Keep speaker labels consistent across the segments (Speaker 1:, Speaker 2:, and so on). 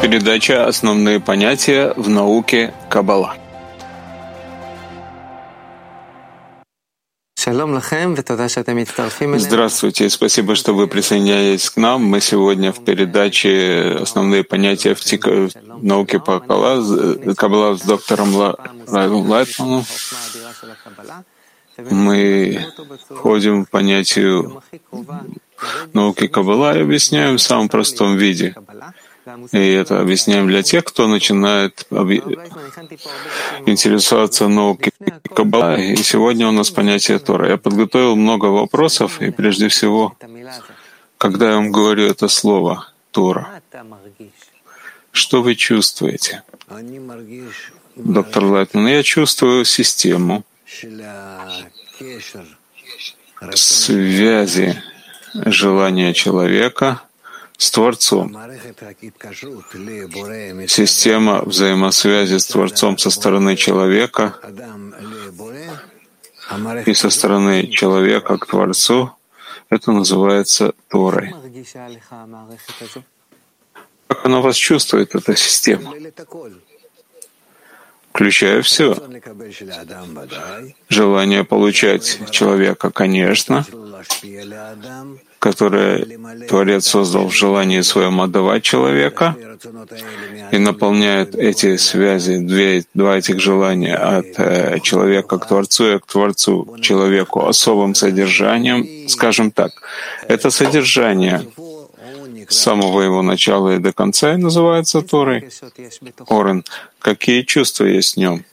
Speaker 1: Передача «Основные понятия в науке Каббала». Здравствуйте, спасибо, что вы присоединяетесь к нам. Мы сегодня в передаче «Основные понятия в науке Каббала» с доктором Райвом Лайтманом. Мы входим в понятие науки Каббала и объясняем в самом простом виде. И это объясняем для тех, кто начинает интересоваться наукой Каббала. И сегодня у нас понятие Тора. Я подготовил много вопросов, и прежде всего, когда я вам говорю это слово Тора, что вы чувствуете? Доктор Лайтман, я чувствую систему связи желания человека с Творцом. Система взаимосвязи с Творцом со стороны человека и со стороны человека к Творцу, это называется Торой. Как она вас чувствует, эта система? Включая все. Желание получать человека, конечно, которое Творец создал в желании своем отдавать человека и наполняет эти связи, два этих желания от человека к Творцу и к Творцу к человеку особым содержанием, скажем так. Это содержание с самого его начала и до конца и называется Торой. Орен, какие чувства есть в нем?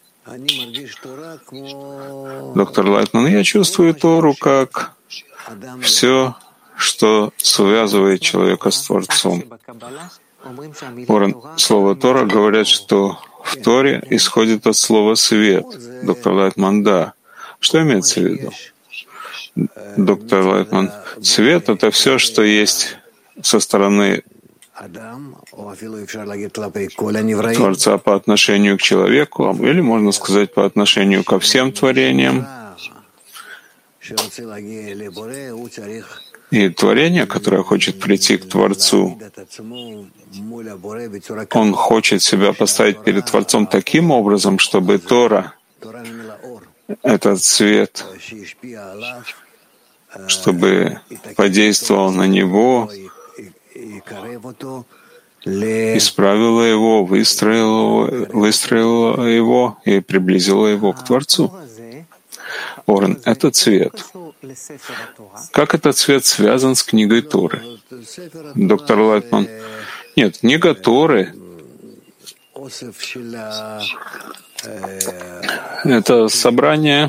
Speaker 1: Доктор Лайтман, я чувствую Тору как все, что связывает человека с Творцом. Орен, слово Тора говорят, что в Торе исходит от слова «свет». Доктор Лайтман, да. Что имеется в виду? Доктор Лайтман, свет — это все, что есть со стороны Творца по отношению к человеку, или, можно сказать, по отношению ко всем творениям. И творение, которое хочет прийти к Творцу, он хочет себя поставить перед Творцом таким образом, чтобы Тора, этот свет, чтобы подействовал на него, исправила его, выстроила его и приблизила его к Творцу. Орен, это цвет. Как этот цвет связан с книгой Торы? Доктор Лайтман, нет, книга Торы — это собрание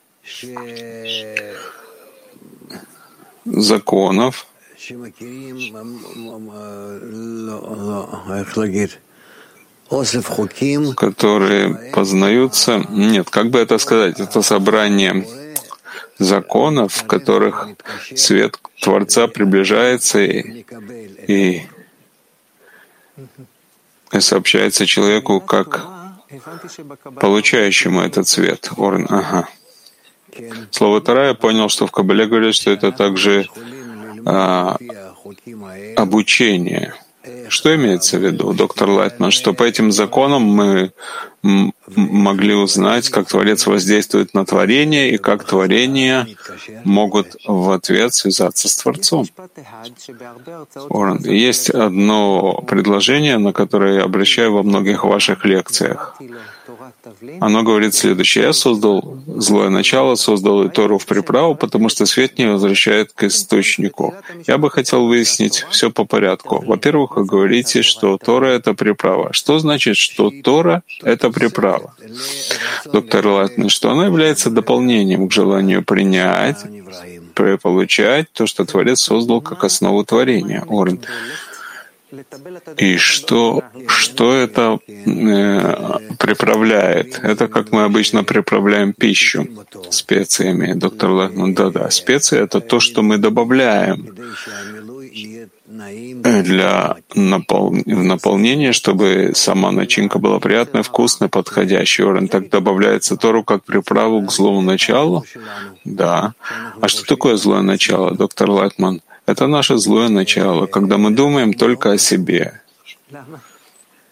Speaker 1: законов, которые познаются. Нет, как бы это сказать? Это собрание законов, в которых свет Творца приближается и сообщается человеку как получающему этот свет. Орен, ага. Слово Тора, я понял, что в Каббале говорят, что это также обучение. Что имеется в виду, доктор Лайтман? Что по этим законам мы могли узнать, как Творец воздействует на творение и как творения могут в ответ связаться с Творцом. Есть одно предложение, на которое я обращаю во многих ваших лекциях. Оно говорит следующее. Я создал злое начало, создал и Тору в приправу, потому что свет не возвращает к источнику. Я бы хотел выяснить все по порядку. Во-первых, вы говорите, что Тора — это приправа. Что значит, что Тора — это приправа? Доктор Лайтман, что она является дополнением к желанию принять, получать то, что Творец создал как основу творения. Орен. И что это приправляет? Это как мы обычно приправляем пищу специями. Доктор Лайтман, да. Специи — это то, что мы добавляем для наполнения, чтобы сама начинка была приятной, вкусной, подходящей. Орен, так добавляется Тору как приправу к злому началу? Да. А что такое злое начало, доктор Лайтман? Это наше злое начало, когда мы думаем только о себе.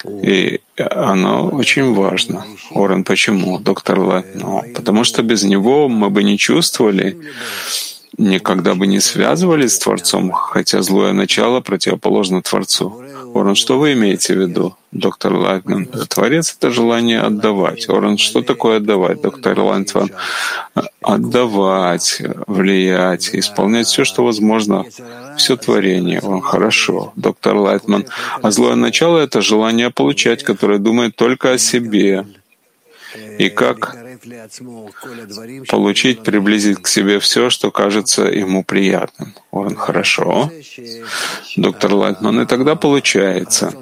Speaker 1: И оно очень важно. Орен, почему, доктор Лайт? Ну, потому что без него мы бы не чувствовали, никогда бы не связывались с Творцом, хотя злое начало противоположно Творцу. Орен, что вы имеете в виду, доктор Лайтман? Творец — это желание отдавать. Орен, что такое отдавать, доктор Лайтман? Отдавать, влиять, исполнять все, что возможно, все творение. Орен, хорошо, доктор Лайтман. А злое начало — это желание получать, которое думает только о себе. И как получить, приблизить к себе все, что кажется ему приятным. Он хорошо. Доктор Лайтман, и тогда получается,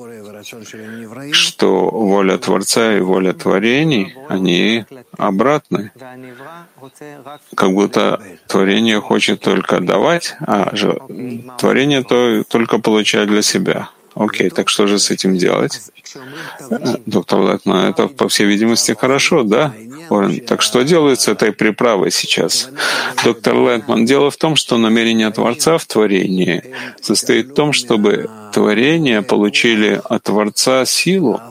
Speaker 1: что воля Творца и воля творений, они обратны. Как будто творение хочет только давать, а творение только получает для себя. Окей, так что же с этим делать? Доктор Лайтман, это, по всей видимости, хорошо, да? Орен, так что делают с этой приправой сейчас? Доктор Лайтман, дело в том, что намерение Творца в творении состоит в том, чтобы творения получили от Творца силу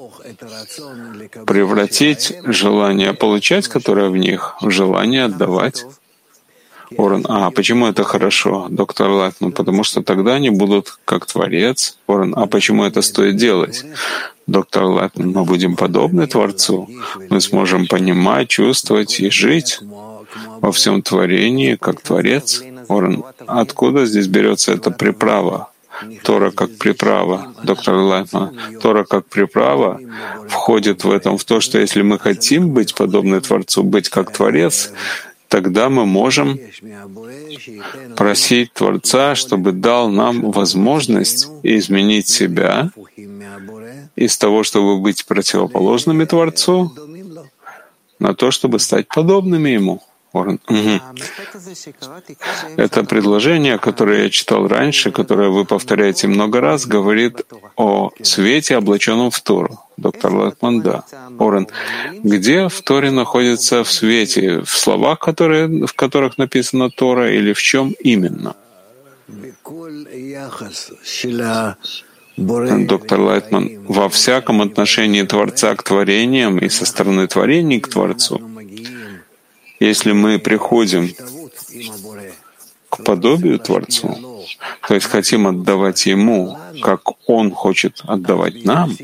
Speaker 1: превратить желание получать, которое в них, в желание отдавать. Орен, почему это хорошо, доктор Лайтман? Потому что тогда они будут как Творец. Орен, почему это стоит делать? Доктор Лайтман, мы будем подобны Творцу. Мы сможем понимать, чувствовать и жить во всем творении как Творец. Орен, откуда здесь берется эта приправа? Тора как приправа, доктор Лайтман. Тора как приправа входит в то, что если мы хотим быть подобны Творцу, быть как Творец, тогда мы можем просить Творца, чтобы дал нам возможность изменить себя из того, чтобы быть противоположными Творцу, на то, чтобы стать подобными Ему. Это предложение, которое я читал раньше, которое вы повторяете много раз, говорит о свете, облаченном в Тору. Доктор Лайтман, да. Орен, где в Торе находится в свете? В словах, в которых написано Тора, или в чем именно? Доктор Лайтман, во всяком отношении Творца к творениям и со стороны творений к Творцу. Если мы приходим к подобию Творцу, то есть хотим отдавать Ему, как Он хочет отдавать нам,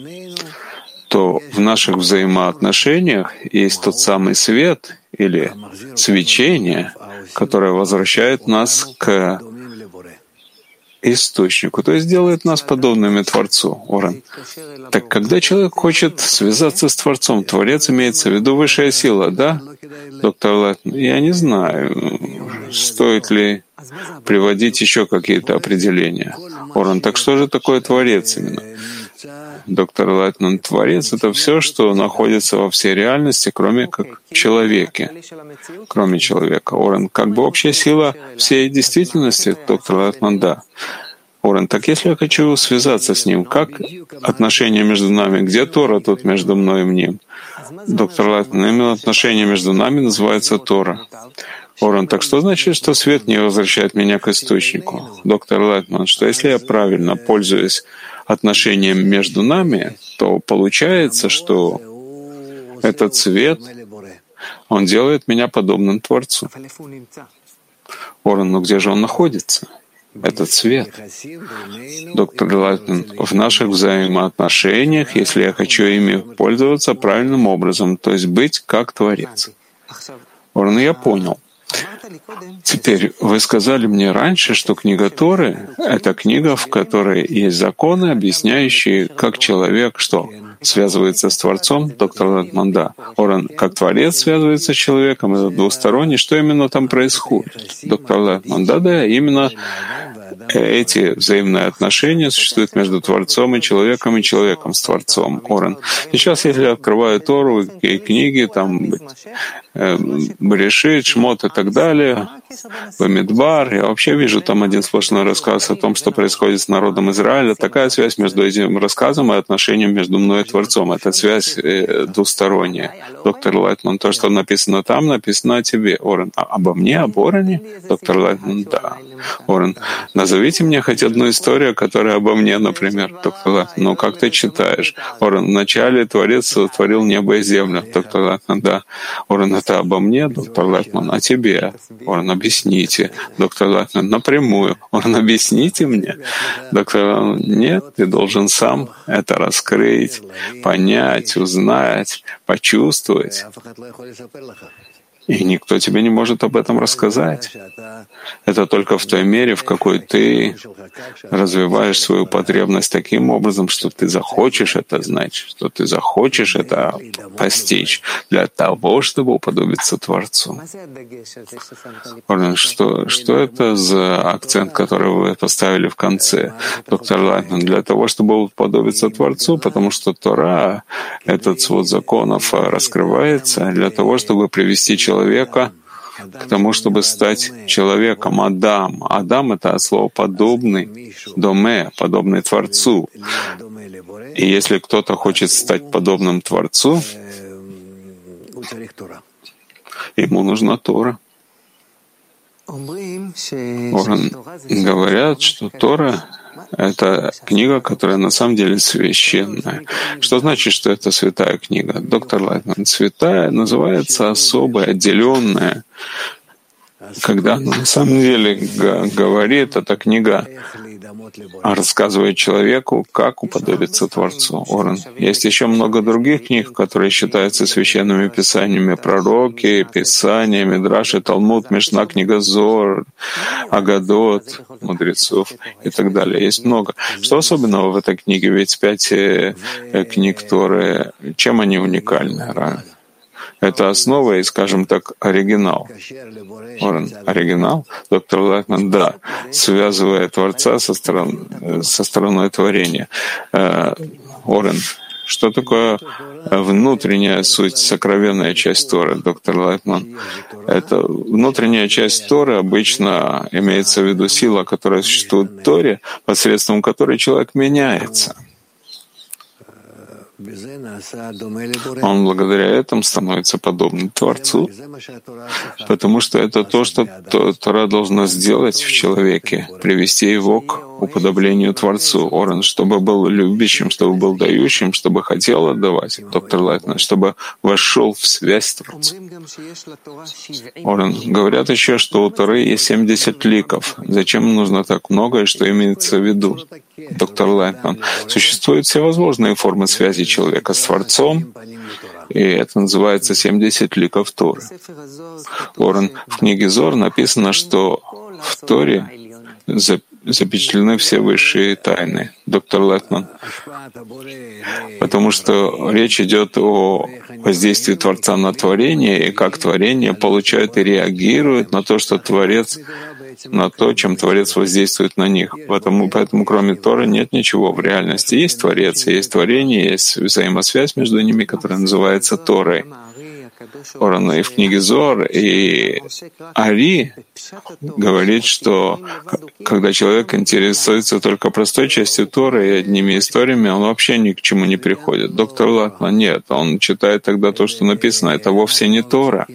Speaker 1: то в наших взаимоотношениях есть тот самый свет или свечение, которое возвращает нас к источнику, то есть делает нас подобными Творцу. Орен. Так когда человек хочет связаться с Творцом, Творец имеется в виду высшая сила, да? Доктор Лайтман, я не знаю, стоит ли приводить еще какие-то определения. Орен, так что же такое Творец именно? Доктор Лайтман, Творец — это все, что находится во всей реальности, кроме как человеке. Кроме человека. Орен, как бы общая сила всей действительности, доктор Лайтман, да. Орен, так если я хочу связаться с Ним, как отношения между нами? Где Тора тут между мной и ним? Доктор Лайтман, именно отношения между нами называются Тора. Орен, так что значит, что свет не возвращает меня к источнику? Доктор Лайтман, что если я правильно пользуюсь отношением между нами, то получается, что этот свет, он делает меня подобным Творцу. Орен, но где же он находится? Этот свет. Доктор Лайтман, в наших взаимоотношениях, если я хочу ими пользоваться правильным образом, то есть быть как Творец. Орен, я понял. Теперь вы сказали мне раньше, что книга Торы — это книга, в которой есть законы, объясняющие, как человек что связывается с Творцом, доктор Лайтман, да. Орен, как Творец связывается с человеком, это двусторонний, что именно там происходит? Доктор Лайтман, да, именно эти взаимные отношения существуют между Творцом и человеком с Творцом. Орен, сейчас, если я открываю Тору и книги, там Берешит, Шмот и так далее, Бамидбар, я вообще вижу там один сплошной рассказ о том, что происходит с народом Израиля. Такая связь между этим рассказом и отношением между мной и Творцом. Эта связь двусторонняя. Доктор Лайтман, то, что написано там, написано о тебе. Орен, обо мне, об Орене? Доктор Лайтман, да. Орен, назовите мне хоть одну историю, которая обо мне, например. Доктор Лайтман, ну как ты читаешь? Орен, вначале Творец сотворил небо и землю. Доктор Лайтман, да. Орен, это обо мне, доктор Лайтман, а тебе? Орен, объясните. Доктор Лайтман, напрямую. Орен, объясните мне. Доктор Лайтман, нет, ты должен сам это раскрыть, понять, узнать, почувствовать. И никто тебе не может об этом рассказать. Это только в той мере, в какой ты развиваешь свою потребность таким образом, что ты захочешь это знать, что ты захочешь это постичь для того, чтобы уподобиться Творцу. Что это за акцент, который вы поставили в конце, доктор Лайтман? Для того, чтобы уподобиться Творцу, потому что Тора, этот свод законов, раскрывается для того, чтобы привести человека к тому, чтобы стать человеком. Адам. Адам — это от слова «подобный», «доме», «подобный Творцу». И если кто-то хочет стать подобным Творцу, ему нужна Тора. Говорят, что Тора — это книга, которая на самом деле священная. Что значит, что это святая книга? Доктор Лайтман, святая называется особая, отделенная. Когда она на самом деле говорит, эта книга рассказывает человеку, как уподобиться Творцу. Орен. Есть еще много других книг, которые считаются священными писаниями: пророки, Писания, Мидраши, Талмуд, Мишна, книга Зоар, Агадот, мудрецов и так далее. Есть много. Что особенного в этой книге? Ведь 5 книг Торы, чем они уникальны? Это основа и, скажем так, оригинал. Орен, оригинал? Доктор Лайтман, да, связывая Творца со стороной творения. Орен, что такое внутренняя суть, сокровенная часть Торы, доктор Лайтман? Это внутренняя часть Торы обычно имеется в виду сила, которая существует в Торе, посредством которой человек меняется. Он благодаря этому становится подобным Творцу, потому что это то, что Тора должна сделать в человеке, привести его к уподоблению Творцу. Орен, чтобы был любящим, чтобы был дающим, чтобы хотел отдавать, доктор Лайтман, чтобы вошел в связь с Творцом. Орен, говорят еще, что у Торы есть 70 ликов. Зачем нужно так много и что имеется в виду? Доктор Лайтман, существуют всевозможные формы связи человека с Творцом, и это называется 70 ликов Торы. Орен, в книге Зор написано, что в Торе запечатлены все высшие тайны. Доктор Лайтман, потому что речь идет о воздействии Творца на творение, и как творение получает и реагирует на то, что Творец, на то, чем Творец воздействует на них. Поэтому кроме Торы нет ничего в реальности. Есть Творец, есть творение, есть взаимосвязь между ними, которая называется Торой. Орен, и в книге Зор, и Ари говорит, что когда человек интересуется только простой частью Торы и одними историями, он вообще ни к чему не приходит. Доктор Лайтман, нет, он читает тогда то, что написано. Это вовсе не Тора.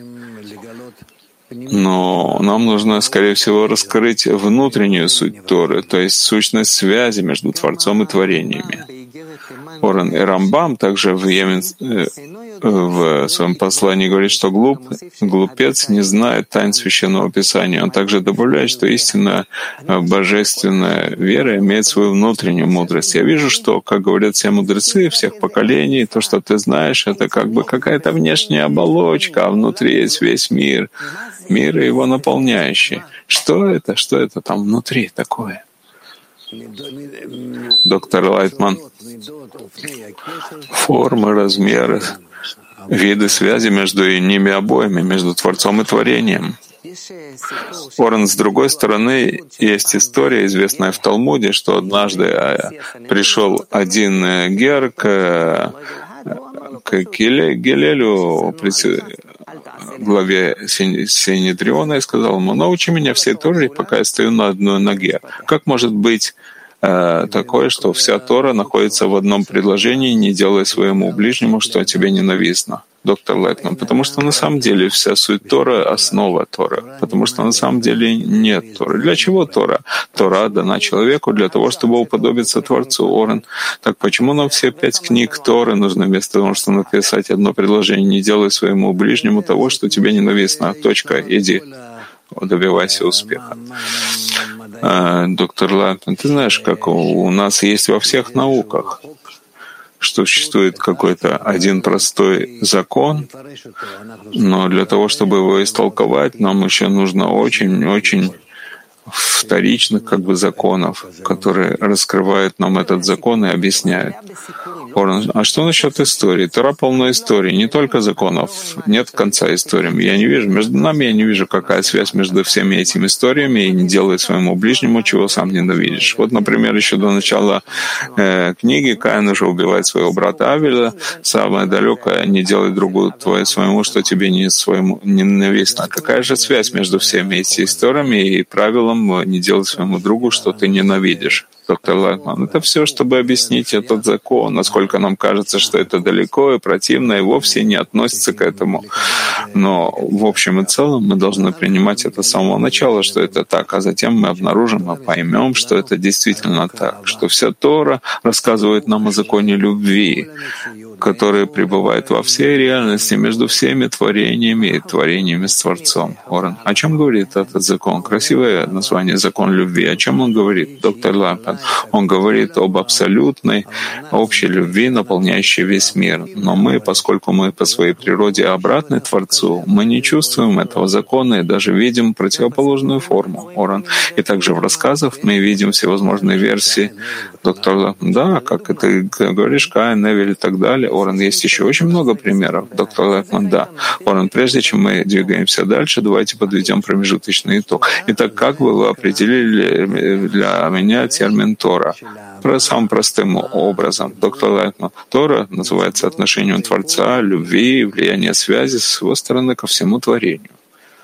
Speaker 1: Но нам нужно, скорее всего, раскрыть внутреннюю суть Торы, то есть сущность связи между Творцом и творениями. Орен и Рамбам также в своем послании говорит, что глупец не знает тайн Священного Писания. Он также добавляет, что истинная божественная вера имеет свою внутреннюю мудрость. Я вижу, что, как говорят все мудрецы всех поколений, то, что ты знаешь, это как бы какая-то внешняя оболочка, а внутри есть весь мир и его наполняющий. Что это? Что это там внутри такое? Доктор Лайтман, формы, размеры, виды связи между ними обоими, между Творцом и творением. Орен, с другой стороны, есть история, известная в Талмуде, что однажды пришел один гер к Гилелю, главе Синедриона, и сказал ему: «Научи меня всей Торе, пока я стою на одной ноге». Как может быть такое, что вся Тора находится в одном предложении: «Не делай своему ближнему, что тебе ненавистно»? доктор Лайтман? Потому что на самом деле вся суть Тора — основа Торы. Потому что на самом деле нет Торы. Для чего Тора? Тора дана человеку для того, чтобы уподобиться Творцу. Орен. Так почему нам все 5 книг Торы нужны вместо того, чтобы написать одно предложение? Не делай своему ближнему того, что тебе ненавистно. Точка. Иди. Добивайся успеха. Доктор Лайтман, ты знаешь, как у нас есть во всех науках, что существует какой-то один простой закон, но для того, чтобы его истолковать, нам еще нужно очень-очень вторичных законов, которые раскрывают нам этот закон и объясняют. А что насчет истории? Тора полно историй, не только законов, нет конца историям. Я не вижу, какая связь между всеми этими историями, и не делай своему ближнему, чего сам ненавидишь. Вот, например, еще до начала книги Каин уже убивает своего брата Авеля. Самое далекое — не делай другу своему, что тебе не ненавистно. Какая же связь между всеми этими историями и правилом не делай своему другу, что ты ненавидишь? Доктор Лайтман, это все, чтобы объяснить этот закон, насколько нам кажется, что это далеко и противно, и вовсе не относится к этому. Но в общем и целом мы должны принимать это с самого начала, что это так, а затем мы обнаружим и поймем, что это действительно так, что вся Тора рассказывает нам о законе любви, который пребывает во всей реальности между всеми творениями и творениями с Творцом. Орен, о чем говорит этот закон? Красивое название — закон любви. О чем он говорит, доктор Лайтман? Он говорит об абсолютной общей любви, наполняющей весь мир. Но мы, поскольку мы по своей природе обратны Творцу, мы не чувствуем этого закона и даже видим противоположную форму. Орен. И также в рассказах мы видим всевозможные версии. Доктор Лайтман, да, как ты говоришь, Каин, Эвель и так далее. Орен, есть еще очень много примеров. Доктор Лайтман, да. Орен, прежде чем мы двигаемся дальше, давайте подведем промежуточный итог. Итак, как вы определили для меня термин Тора? Самым простым образом. Доктор Лайтман, Тора называется отношением Творца, любви, влияние связи с его стороны ко всему творению.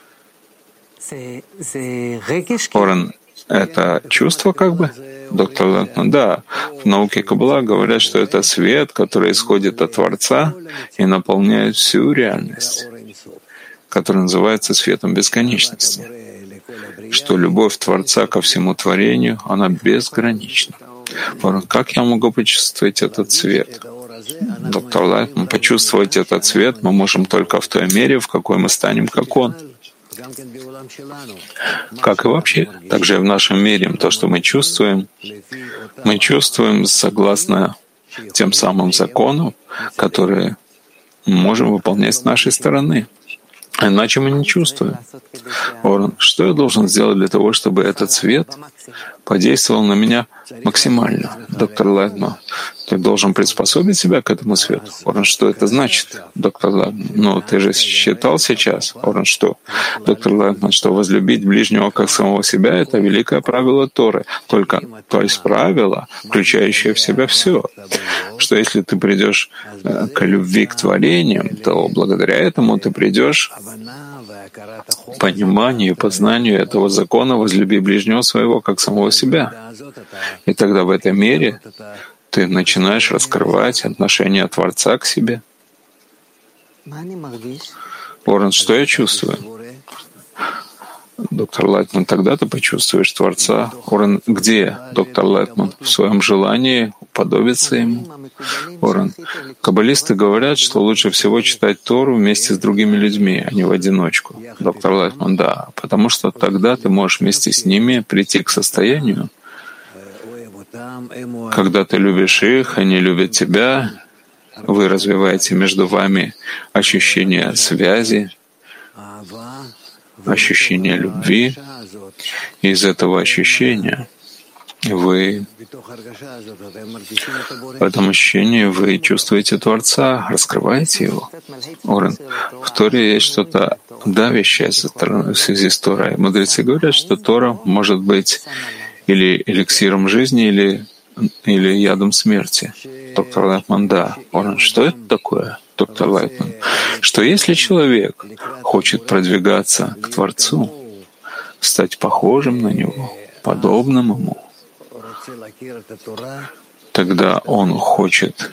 Speaker 1: Орен, это чувство Доктор Лайтман, да. В науке Каббала говорят, что это свет, который исходит от Творца и наполняет всю реальность, который называется светом бесконечности. Что любовь Творца ко всему творению, она безгранична. Как я могу почувствовать этот свет? Доктор Лайтман, почувствовать этот свет мы можем только в той мере, в какой мы станем как Он. Как и вообще, также и в нашем мире, то, что мы чувствуем согласно тем самым законам, которые мы можем выполнять с нашей стороны. Иначе мы не чувствуем. Орен, что я должен сделать для того, чтобы этот свет подействовал на меня максимально? Доктор Лайтман, ты должен приспособить себя к этому свету. Орен, что это значит? Доктор Лайтман, ты же считал сейчас. Орен, что? Доктор Лайтман, что возлюбить ближнего как самого себя — это великое правило Торы. То есть правило, включающее в себя все. Что если ты придешь к любви к творениям, то благодаря этому ты придешь к пониманию и познанию этого закона «возлюби ближнего своего как самого себя». И тогда в этой мере ты начинаешь раскрывать отношение Творца к себе. Орен, что я чувствую? Доктор Лайтман, тогда ты почувствуешь Творца. Орен, где, доктор Лайтман? В своем желании уподобиться Ему. Орен, каббалисты говорят, что лучше всего читать Тору вместе с другими людьми, а не в одиночку. Доктор Лайтман, да, потому что тогда ты можешь вместе с ними прийти к состоянию, когда ты любишь их, они любят тебя, вы развиваете между вами ощущение связи, ощущение любви. И из этого ощущения в этом ощущении вы чувствуете Творца, раскрываете его. Орен, в Торе есть что-то давящее в связи с Торой. Мудрецы говорят, что Тора может быть или эликсиром жизни, или ядом смерти. Доктор Лайтман, да. Орен, что это такое? Доктор Лайтман, что если человек хочет продвигаться к Творцу, стать похожим на Него, подобным Ему, тогда он хочет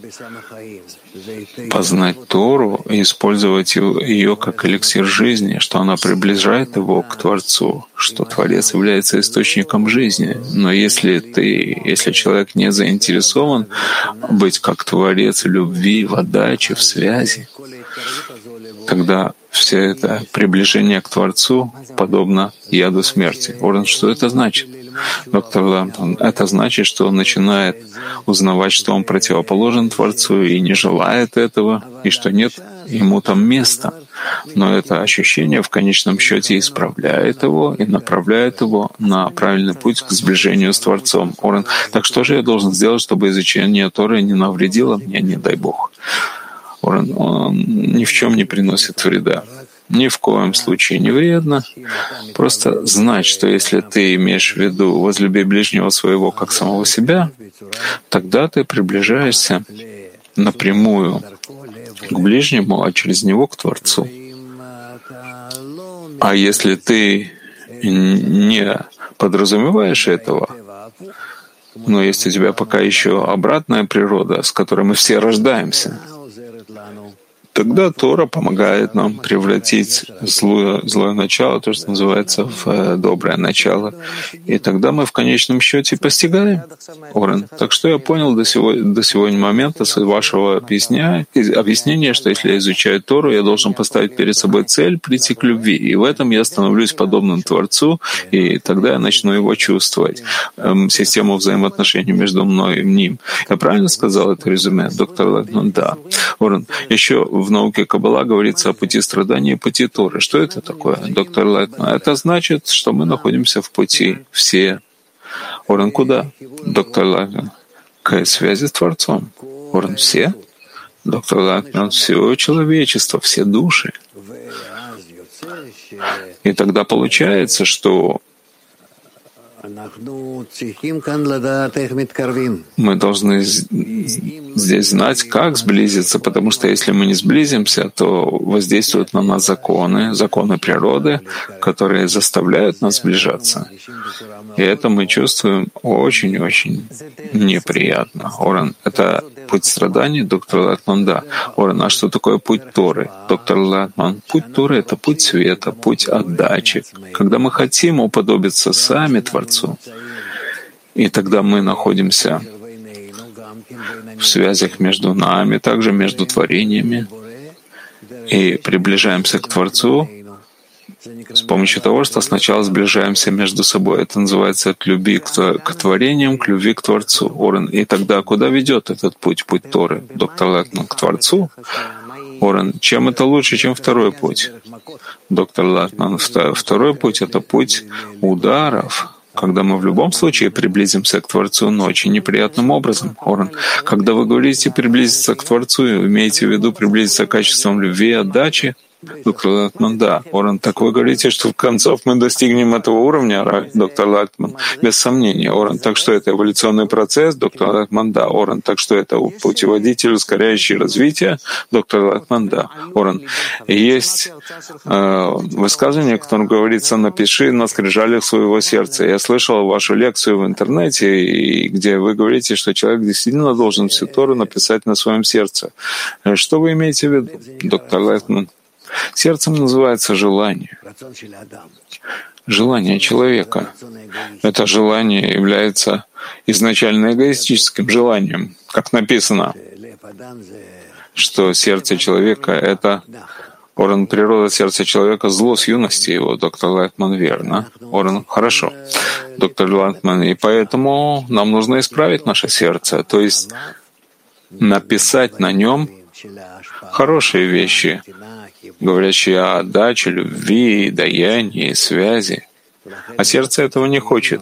Speaker 1: познать Тору и использовать ее как эликсир жизни, что она приближает его к Творцу, что Творец является источником жизни. Но если человек не заинтересован быть как Творец в любви, в отдаче, в связи, тогда все это приближение к Творцу подобно яду смерти. Орен, что это значит? Доктор Лантон, это значит, что он начинает узнавать, что он противоположен Творцу и не желает этого, и что нет ему там места. Но это ощущение в конечном счете исправляет его и направляет его на правильный путь к сближению с Творцом. Орен, так что же я должен сделать, чтобы изучение Торы не навредило мне, не дай Бог? Орен, он ни в чем не приносит вреда. Ни в коем случае не вредно. Просто знать, что если ты имеешь в виду возлюби ближнего своего как самого себя, тогда ты приближаешься напрямую к ближнему, а через него к Творцу. А если ты не подразумеваешь этого, но есть у тебя пока еще обратная природа, с которой мы все рождаемся, тогда Тора помогает нам превратить злое начало, то, что называется, в доброе начало. И тогда мы в конечном счете постигаем. Орен, так что я понял до сегодня момента с вашего объяснения, что если я изучаю Тору, я должен поставить перед собой цель прийти к любви. И в этом я становлюсь подобным Творцу, и тогда я начну его чувствовать. Систему взаимоотношений между мной и ним. Я правильно сказал это резюме, доктор Лайтман? Да. Орен, еще в науке Каббала говорится о пути страдания и пути Торы. Что это такое, доктор Лайтман? Это значит, что мы находимся в пути все. Орен, куда? Доктор Лайтман. К связи с Творцом. Орен, все? Доктор Лайтман, все человечество, все души. И тогда получается, что мы должны здесь знать, как сблизиться, потому что если мы не сблизимся, то воздействуют на нас законы природы, которые заставляют нас сближаться. И это мы чувствуем очень-очень неприятно. Орен, это путь страданий, доктор Лайтман, да. Орен, а что такое путь Торы? Доктор Лайтман, путь Торы — это путь света, путь отдачи. Когда мы хотим уподобиться сами Творцу, и тогда мы находимся в связях между нами, также между творениями, и приближаемся к Творцу с помощью того, что сначала сближаемся между собой. Это называется от любви к творениям, к любви к Творцу. Орен, и тогда куда ведет этот путь, путь Торы? Доктор Лайтман, к Творцу? Орен, чем это лучше, чем второй путь? Доктор Лайтман, второй путь — это путь ударов, когда мы в любом случае приблизимся к Творцу, но очень неприятным образом. Орен, когда вы говорите «приблизиться к Творцу», имеете в виду приблизиться к качествам любви и отдачи? Доктор Лайтман, да. Орен, так вы говорите, что в концов мы достигнем этого уровня, доктор Лайтман? Без сомнения. Орен, так что это эволюционный процесс? Доктор Лайтман, да. Орен, так что это путеводитель, ускоряющий развитие? Доктор Лайтман, да. Орен, есть высказывание, в котором говорится «напиши на скрижалях своего сердца». Я слышал вашу лекцию в интернете, где вы говорите, что человек действительно должен всю Тору написать на своем сердце. Что вы имеете в виду, доктор Лайтман? Сердцем называется желание. Желание человека. Это желание является изначально эгоистическим желанием, как написано, что сердце человека — это Орен, природа сердца человека — зло с юности его, доктор Лайтман, верно? Орен, хорошо, доктор Лайтман, и поэтому нам нужно исправить наше сердце, то есть написать на нем хорошие вещи, говорящие о отдаче, любви, даянии, связи. А сердце этого не хочет.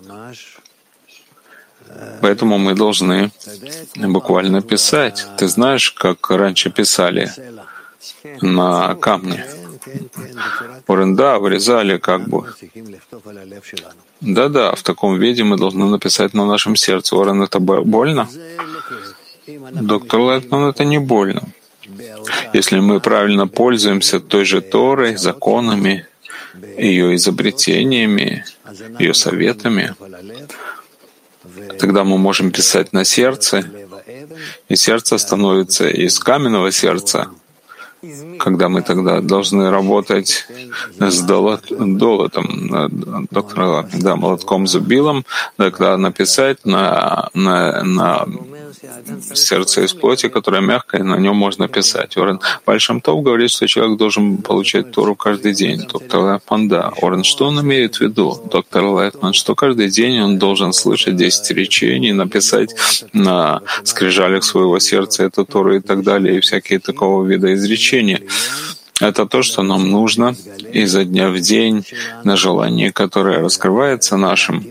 Speaker 1: Поэтому мы должны буквально писать. Ты знаешь, как раньше писали на камне? Да, вырезали как бы. Да-да, в таком виде мы должны написать на нашем сердце. Орен, это больно? Доктор Лайтман, это не больно. Если мы правильно пользуемся той же Торой, законами, ее изобретениями, ее советами, Тогда мы можем писать на сердце, и сердце становится из каменного сердца, когда мы тогда должны работать с долотом, доктор, да, молотком зубилом, тогда написать на сердце из плоти, которое мягкое, на нем можно писать. Орен Бааль Шам Тов говорит, что человек должен получать Тору каждый день. Доктор Лайтман, да. Орен, что он имеет в виду? Доктор Лайтман, что каждый день он должен слышать 10 речений, написать на скрижалях своего сердца эту Тору и так далее, и всякие такого вида изречения. Это то, что нам нужно изо дня в день на желание, которое раскрывается нашим,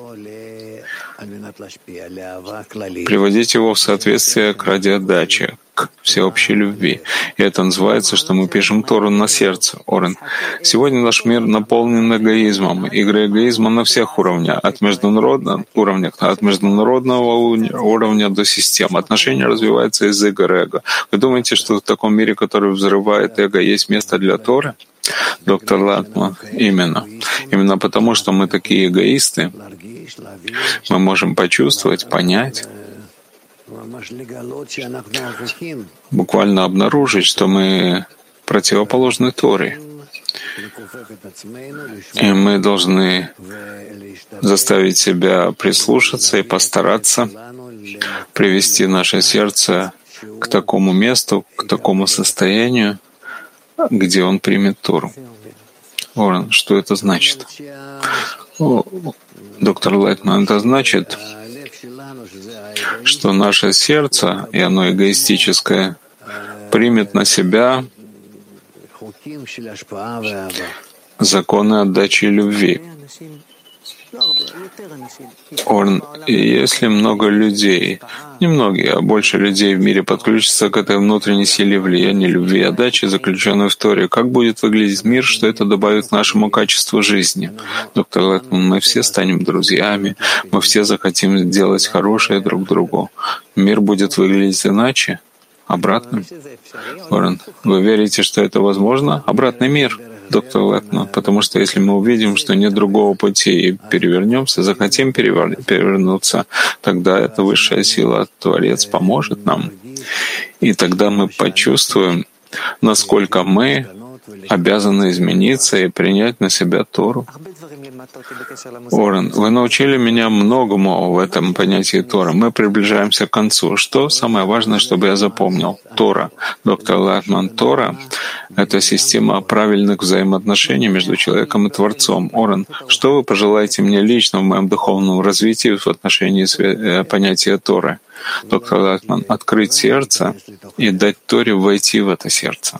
Speaker 1: приводить его в соответствие к радиотдаче, к всеобщей любви. И это называется, что мы пишем Тору на сердце. Орен. Сегодня наш мир наполнен эгоизмом. Игры эгоизма на всех уровнях. От международного уровня до системы. Отношения развиваются из игр эго. Вы думаете, что в таком мире, который взрывает эго, есть место для Торы? Доктор Лайтман, именно. Именно потому, что мы такие эгоисты, мы можем почувствовать, понять, буквально обнаружить, что мы противоположны Торе. И мы должны заставить себя прислушаться и постараться привести наше сердце к такому месту, к такому состоянию, где он примет Тору. Орен, что это значит? Доктор Лайтман, это значит, что наше сердце, и оно эгоистическое, примет на себя законы отдачи и любви. И если много людей, не многие, а больше людей в мире подключатся к этой внутренней силе влияния любви и отдачи, заключенной в Торе, как будет выглядеть мир, что это добавит к нашему качеству жизни? Доктор Лайтман, мы все станем друзьями, мы все захотим делать хорошее друг другу. Мир будет выглядеть иначе, обратным. Орен, вы верите, что это возможно? Обратный мир. Доктор Лайтман, потому что если мы увидим, что нет другого пути и перевернемся, захотим перевернуться, тогда эта высшая сила, Творец, поможет нам. И тогда мы почувствуем, насколько мы обязаны измениться и принять на себя Тору. Орен, вы научили меня многому в этом понятии Тора. Мы приближаемся к концу. Что самое важное, чтобы я запомнил? Тора. Доктор Лайтман, Тора — это система правильных взаимоотношений между человеком и Творцом. Орен, что вы пожелаете мне лично в моем духовном развитии в отношении понятия Торы? Доктор Лайтман, открыть сердце и дать Торе войти в это сердце.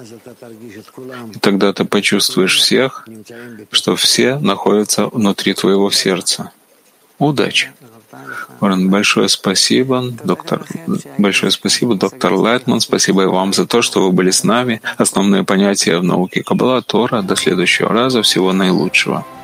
Speaker 1: И тогда ты почувствуешь всех, что все находятся внутри твоего сердца. Удачи! Большое спасибо, доктор Лайтман. Спасибо и вам за то, что вы были с нами. Основные понятия в науке Каббала, Тора. До следующего раза. Всего наилучшего.